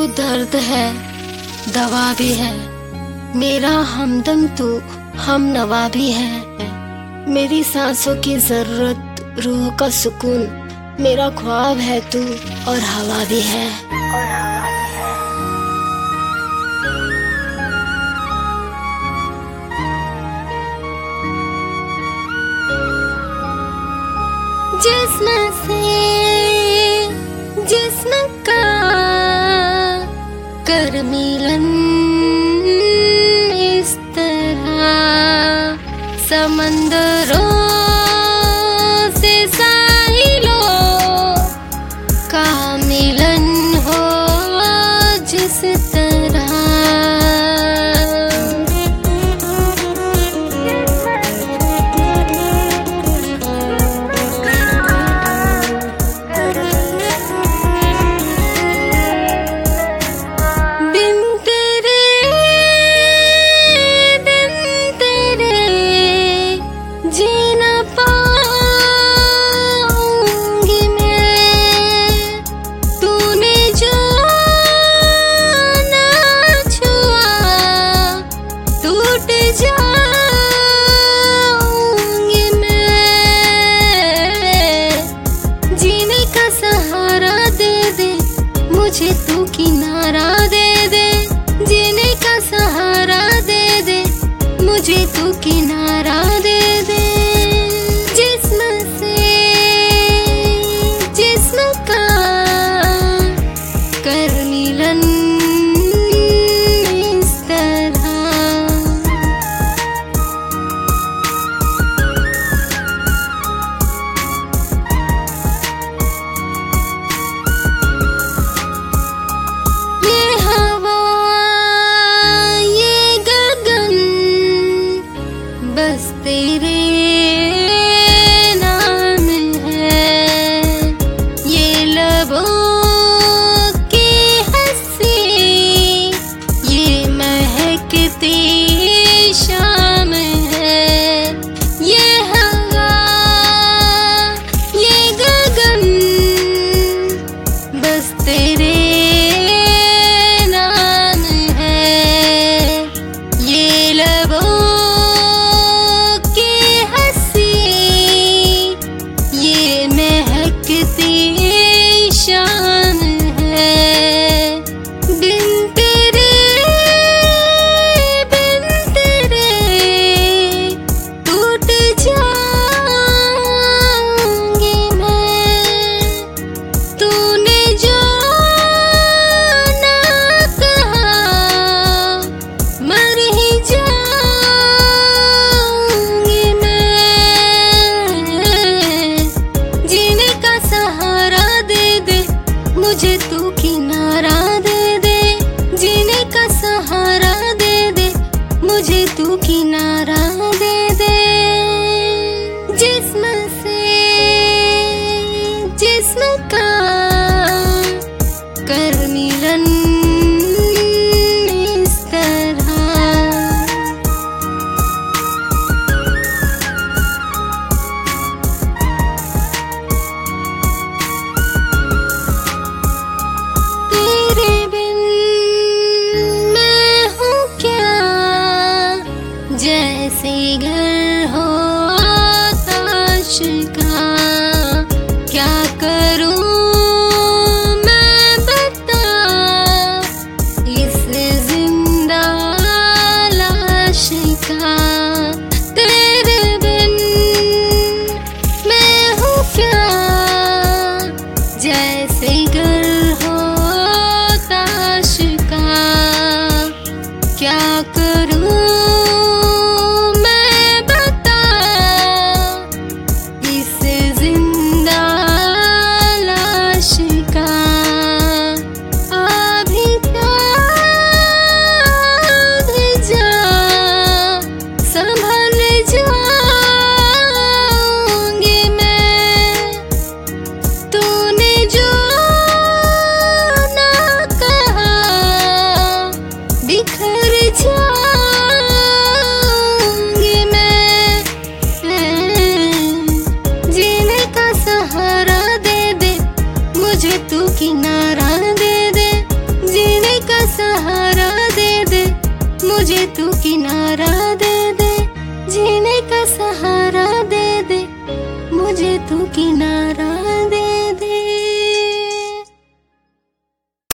दर्द है, दवा भी है। मेरा हमदम तू हम नवा भी है। मेरी सांसों की जरूरत, रूह का सुकून, मेरा ख्वाब है तू और हवा भी है। जिस्म से जिस्म का कर मिलन इस तरह, समंदरों से साहिलों का मिलन हो जिस तरह। मुझे तू किनारा दे दे, जीने का सहारा दे दे, मुझे तू किनारा दे दे। जिस्म से जिस्म का कर मिलन इस तरह। बस तेरे नाम है, ये लबों की हंसी, ये महकती शाम है। ये हवा, ये गगन, बस तेरे नाम है। ये लबों शान है। बिन तेरे टूट जाऊंगी मैं। तूने जो ना कहा मर ही जाऊंगी मैं। जीने का सहारा मुझे तू किनारा दे दे, जीने का सहारा दे दे, मुझे तू किनारा दे दे। जिस्म से जिस्म का कर मिलन इस तरह। तेरे सहारा दे दे मुझे तू किनारा।